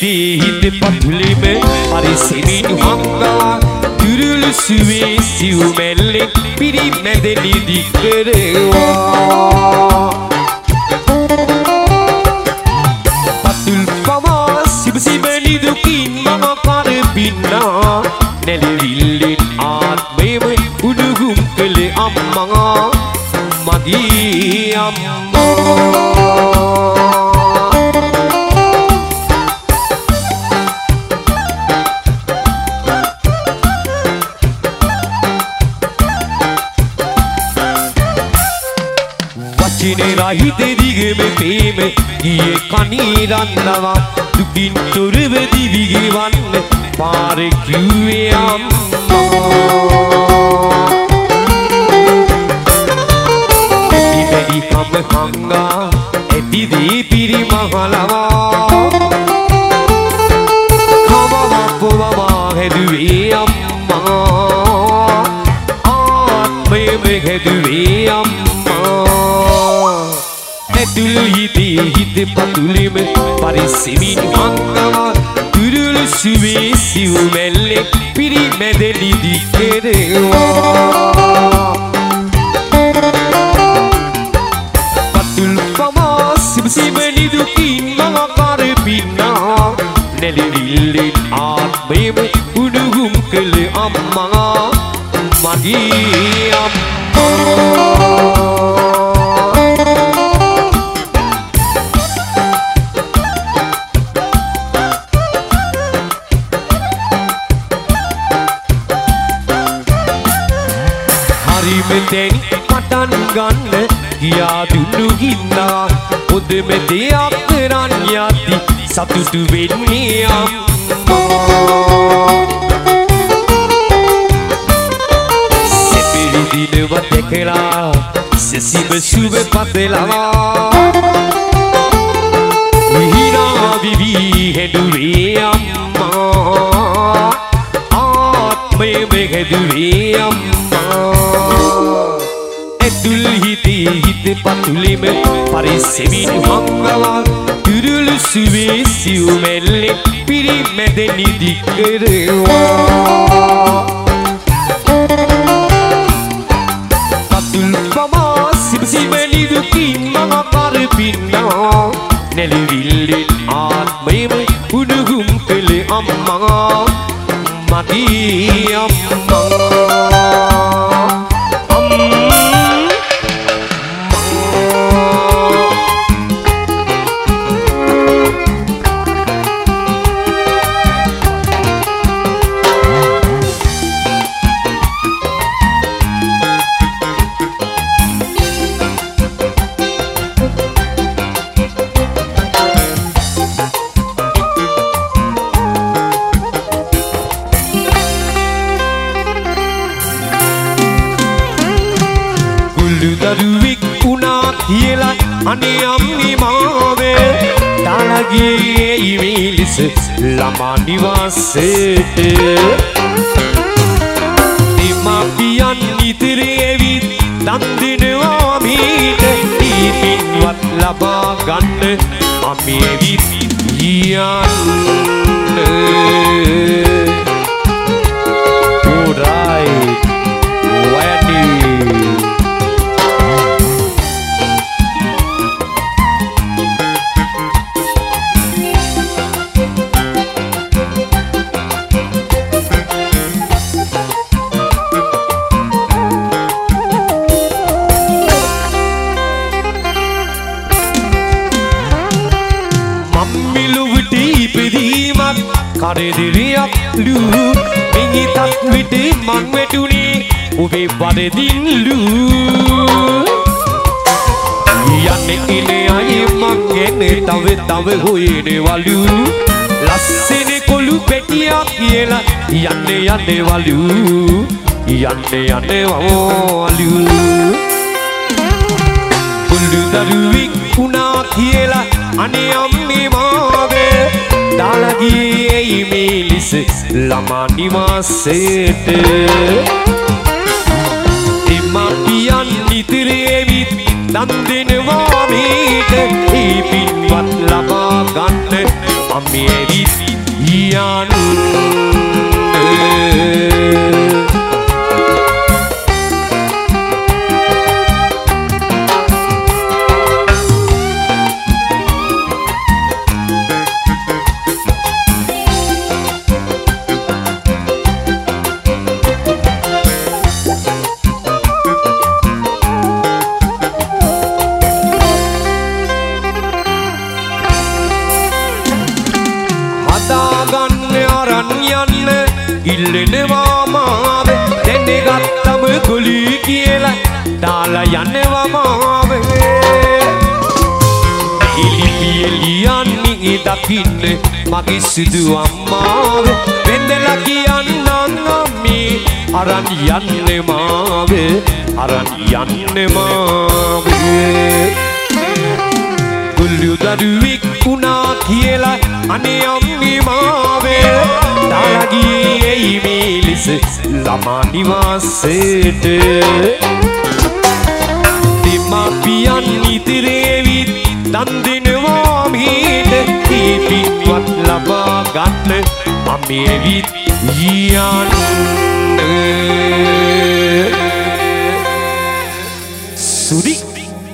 හිත පතුලෙම පරිසෙමින් හංගා තුරුළු සුවේ සිව් මැල්ලෙන් පිරිමැදෙලි දිකරවා පතුල් පවා සිබසිබනි දුකින් මම කරපින්නා නැලවිල්ලෙන් ආත්මයම උඩුගුම් කළ අම්මා මගේ අම්මා රහිත දිගම පේම ගියේ කණී රන්නවා දුකින් තොරව දිවි ගෙවන්න පාරේ කිව්වේ අම්මා ඉබැලි කම හංගා ඇති දී පිරිමහලවා කවවපුවවා හැදුවේ අම්මා ආත්මයම හැදුවේ අම්මා ඇතුල් හිතේ හිත පතුලෙම පරිසෙමින් හංගවා තුරුළු සුවේ සිව් මැල්ලෙන් පිරිමැදෙලි දිකරවා පතුල් පවා සිබසිබනි දුකින් මම කරපින්නා නැලවිල්ලෙන් ආත්මයම උඩුගුම් කළ අම්මා මගේ අම්මා මෙතෙන් පටන් ගන්න ගියා දුන්නු ගින්නා පොදෙම දෙයක් කරන් යද්දි සතුටු වෙන්නේ අම්මා සෙපිරි දිනව දැකලා සෙසිබ සුබ පතලවා විහිරා විවි හෙදුවේ අම්මා ආත්මයම හෙදුවේ අම්මා ඇතුල් හිතේ හිත පතුලෙම පරිසෙමින් හංගවා තුරුළු සුවේ සිව් මැල්ලෙන් පිරිමැදෙලි දිකරවා පතුල් පවා සිබසිබනි දුකින් මම කරපින්නා නැලවිල්ලෙන් ආත්මයම උඩුගුම් කළ අම්මා මගේ අම්මා දරුවෙක් වුණා කියලා අනේ අම්මේ මාවේ දාලගේ ඉවිලිස ළමා නිවාසෙට දෙමාපියන් නිතර ඇවිත් දන් දෙනවා මීට ඉතින්වත් ලබා ගන්න අපි ඇවිත් යන්න alright කරදිරියක් ලු මිහිතත් විට මං වැටුනේ ඔබේ බඩදින් ලු යන්නේ ඉනේ අය මං එන්නේ තව හොයනවලු ලස්සන කොළු පෙටියක් කියලා යන්නේ වලු යන්නේ වලු කුළු දරුවෙක් වුණා කියලා අනේ අම්මේ මාවේ දාලගේ ඉමිලිස ළමා නිවාසෙට දෙමාපියන් නිතර ඇවිත් දන් දෙනවා මීට ඒ පින්වත් ලබා ගන්න අම්මේ ඇවිත් කියන්න ඉල්ලෙනවා මාවේ දැන් ගත්තම ගොලි කියලා දාලා යනවා මාවේ එලියන්නේ දකින්න මගේ සිදු අම්මාවේ වෙන්දලා කියන්නම් අම්මේ අරන් යන්නේ මාවේ අරන් යන්නේ මාවේ ගුල්ලු දරුවෙක් වුණා කියලා අනේ අම්මේ මාවේ දාලා ගියේ මේ ලෙස ළමා නිවාසෙට දෙමාපියන් ඉදිරියේ දන් දෙනවා මීට පිටවත් ලබා ගන්න අම්මේ විත් යන්න